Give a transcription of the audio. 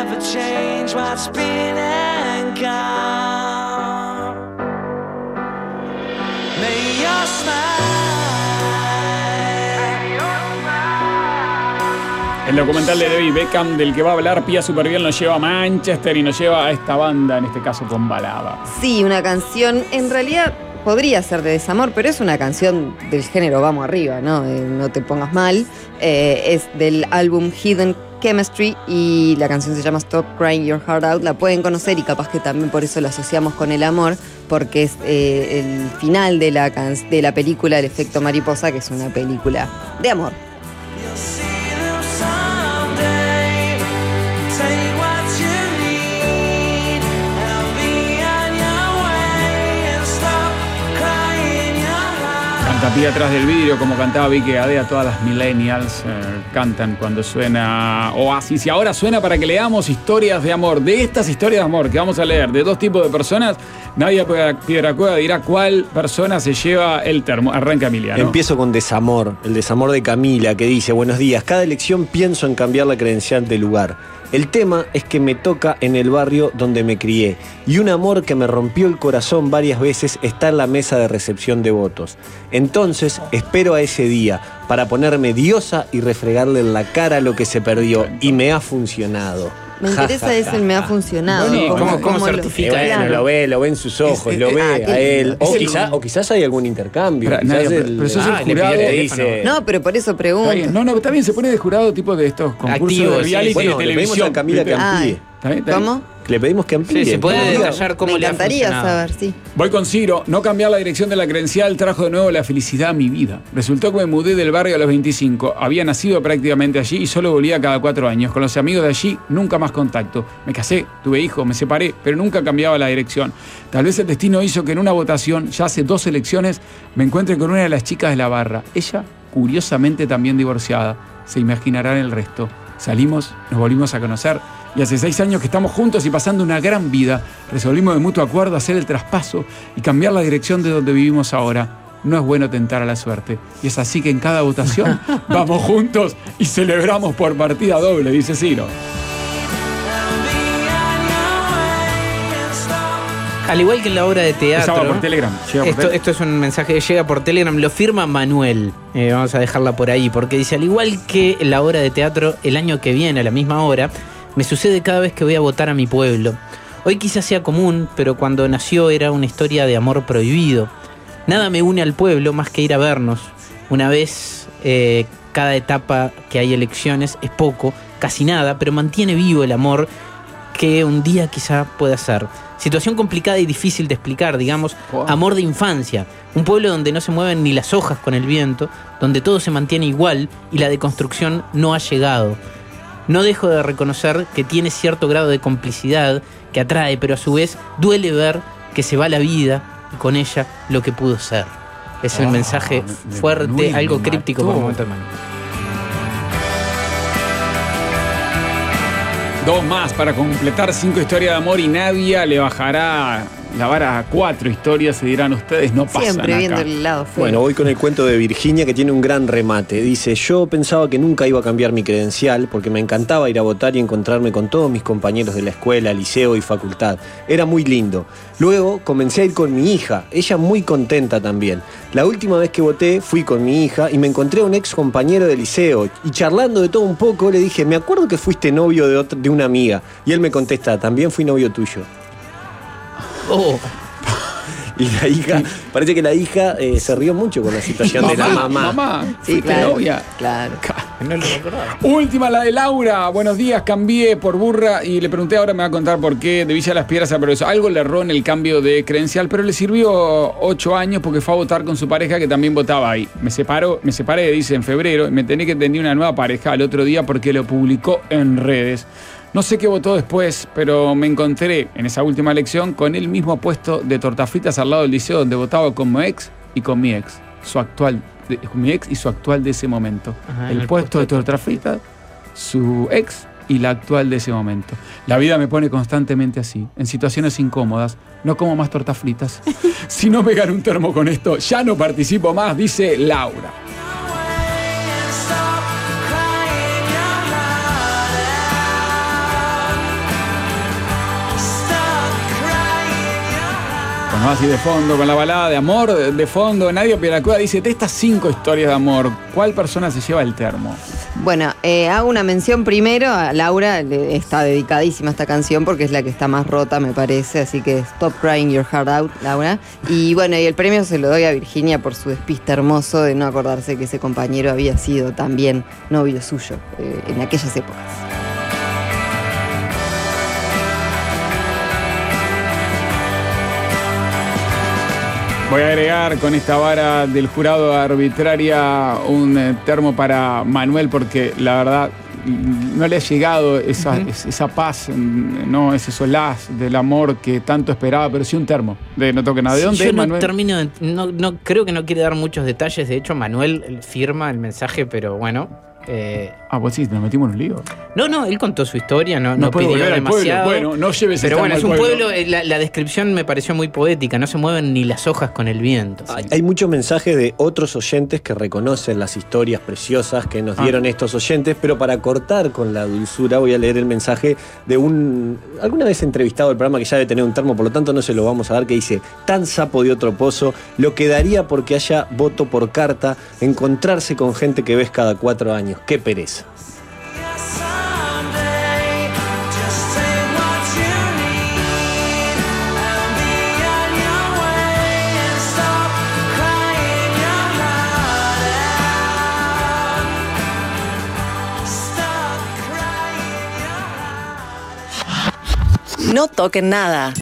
never change what's been and gone. May your smile. El documental de David Beckham del que va a hablar Pía Superviel nos lleva a Manchester y nos lleva a esta banda, en este caso con balada. Sí, una canción, en realidad podría ser de desamor, pero es una canción del género Vamos Arriba, ¿no? No te pongas mal. Es del álbum Hidden Chemistry y la canción se llama Stop Crying Your Heart Out. La pueden conocer y capaz que también por eso la asociamos con el amor, porque es el final de la película El efecto mariposa, que es una película de amor. Tapía atrás del vidrio, como cantaba Vicky Gadea, todas las millennials cantan cuando suena Oasis. Y ahora suena para que leamos historias de amor. De estas historias de amor que vamos a leer de dos tipos de personas, Nadia Piedracueva dirá cuál persona se lleva el termo. Arranca Emiliano. Empiezo con desamor, el desamor de Camila, que dice: buenos días, cada elección pienso en cambiar la credencial de lugar. El tema es que me toca en el barrio donde me crié y un amor que me rompió el corazón varias veces está en la mesa de recepción de votos. Entonces espero a ese día para ponerme diosa y refregarle en la cara lo que se perdió y me ha funcionado. Me interesa ese el me ha funcionado. Bueno, ¿cómo certifica bueno, eso? lo ve en sus ojos, lo ve a él. O quizás hay algún intercambio. Pero eso es el jurado. Dice, No, pero por eso pregunto. No, también se pone de jurado tipo de estos concursos activos, de reality bueno, de le pedimos televisión. a Camila que amplíe. ¿Cómo? Le pedimos que amplíe. Sí, se puede detallar cómo Me le ha encantaría funcionado. saber, sí. Voy con Ciro. No cambiar la dirección de la credencial trajo de nuevo la felicidad a mi vida. Resultó que me mudé del barrio a los 25. Había nacido prácticamente allí y solo volvía cada 4 años. Con los amigos de allí, nunca más contacto. Me casé, tuve hijos, me separé, pero nunca cambiaba la dirección. Tal vez el destino hizo que en una votación, ya hace 2 elecciones, me encuentre con una de las chicas de la barra. Ella, curiosamente, también divorciada. Se imaginarán el resto. Salimos, nos volvimos a conocer y hace 6 años que estamos juntos y pasando una gran vida. Resolvimos de mutuo acuerdo hacer el traspaso y cambiar la dirección de donde vivimos ahora. No es bueno tentar a la suerte. Y es así que en cada votación vamos juntos y celebramos por partida doble, dice Ciro. Al igual que en la obra de teatro. Estaba por Telegram. Esto es un mensaje que llega por Telegram, lo firma Manuel. Vamos a dejarla por ahí, porque dice: al igual que en la obra de teatro, el año que viene, a la misma hora, me sucede cada vez que voy a votar a mi pueblo. Hoy quizás sea común, pero cuando nació era una historia de amor prohibido. Nada me une al pueblo más que ir a vernos. Una vez cada etapa que hay elecciones es poco, casi nada, pero mantiene vivo el amor que un día quizá pueda ser. Situación complicada y difícil de explicar, digamos, amor de infancia. Un pueblo donde no se mueven ni las hojas con el viento, donde todo se mantiene igual y la deconstrucción no ha llegado. No dejo de reconocer que tiene cierto grado de complicidad que atrae, pero a su vez duele ver que se va la vida y con ella lo que pudo ser. Es el mensaje fuerte, algo críptico por momentos. 2 más para completar 5 historias de amor y Nadia le bajará la vara a 4 historias, se dirán ustedes, no pasan Siempre viendo acá. el lado feo. Bueno, voy con el cuento de Virginia, que tiene un gran remate. Dice: yo pensaba que nunca iba a cambiar mi credencial porque me encantaba ir a votar y encontrarme con todos mis compañeros de la escuela, liceo y facultad. Era muy lindo. Luego comencé a ir con mi hija, ella muy contenta también. La última vez que voté fui con mi hija y me encontré a un ex compañero de liceo y charlando de todo un poco le dije: me acuerdo que fuiste novio de una amiga. Y él me contesta: también fui novio tuyo. Oh. Y la hija, parece que la hija se rió mucho con la situación de la mamá. Mamá, Sí, fuiste claro. novia. Claro. No lo recordaba. Última, la de Laura. Buenos días, cambié por burra y le pregunté, ahora me va a contar por qué de Villa Las Piedras a Progreso. Algo le erró en el cambio de credencial, pero le sirvió 8 años porque fue a votar con su pareja que también votaba ahí. Me separé, dice, en febrero y me tenía que tener una nueva pareja al otro día porque lo publicó en redes. No sé qué votó después, pero me encontré en esa última elección con el mismo puesto de tortas fritas al lado del liceo donde votaba con mi ex y con mi ex. Mi ex y su actual de ese momento. Ajá, el puesto de tortas fritas, su ex y la actual de ese momento. La vida me pone constantemente así, en situaciones incómodas. No como más tortas fritas. Si no me gano un termo con esto, ya no participo más, dice Laura. Así de fondo, con la balada de amor de fondo. Nadia Pieracuda dice, de estas 5 historias de amor, ¿cuál persona se lleva el termo? Bueno, hago una mención primero a Laura, está dedicadísima esta canción porque es la que está más rota, me parece, así que Stop Crying Your Heart Out, Laura. Y bueno, y el premio se lo doy a Virginia por su despiste hermoso de no acordarse que ese compañero había sido también novio suyo en aquellas épocas. Voy a agregar con esta vara del jurado arbitraria un termo para Manuel porque la verdad no le ha llegado esa paz, no ese solaz del amor que tanto esperaba, pero sí un termo de No Toque Nada. ¿De dónde yo es, Manuel? No creo que no quiere dar muchos detalles. De hecho, Manuel firma el mensaje, pero bueno. Pues sí, nos metimos en un lío. No, él contó su historia, no puedo pidió volver al demasiado. pueblo. Bueno, no lleves pero el bueno, es termo un al pueblo, la descripción me pareció muy poética, no se mueven ni las hojas con el viento. ¿Sí? Hay muchos mensajes de otros oyentes que reconocen las historias preciosas que nos dieron estos oyentes, pero para cortar con la dulzura voy a leer el mensaje de alguna vez entrevistado al programa que ya debe tener un termo, por lo tanto no se lo vamos a dar, que dice: tan sapo de otro pozo, lo que daría porque haya voto por carta, encontrarse con gente que ves cada 4 años. Qué pereza. No toquen nada.